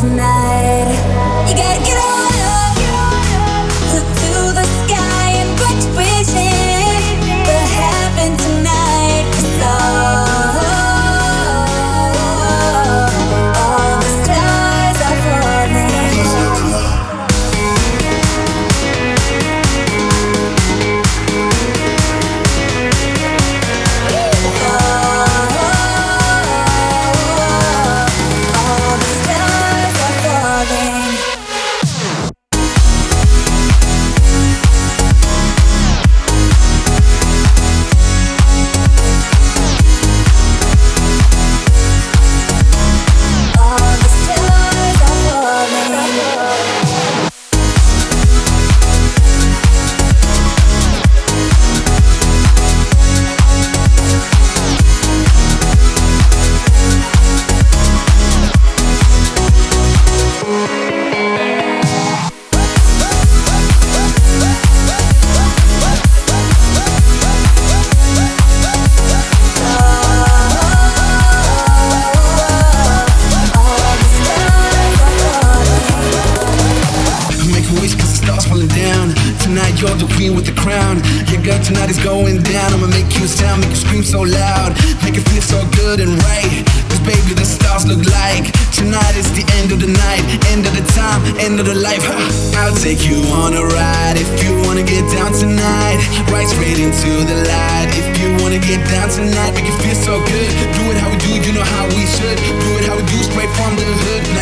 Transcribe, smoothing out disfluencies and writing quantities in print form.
tonight. You gotta get on up, look to the sky and what you wishing will happen tonight. 'Cause all the stars are falling. Tonight you're the queen with the crown. Yeah, girl, tonight is going down. I'ma make you sound, make you scream so loud, make it feel so good and right. 'Cause baby, the stars look like tonight is the end of the night, end of the time, end of the life. I'll take you on a ride if you wanna get down tonight. Right straight into the light. If you wanna get down tonight, make it feel so good. Do it how we do, you know how we should. Do it how we do, straight from the hood.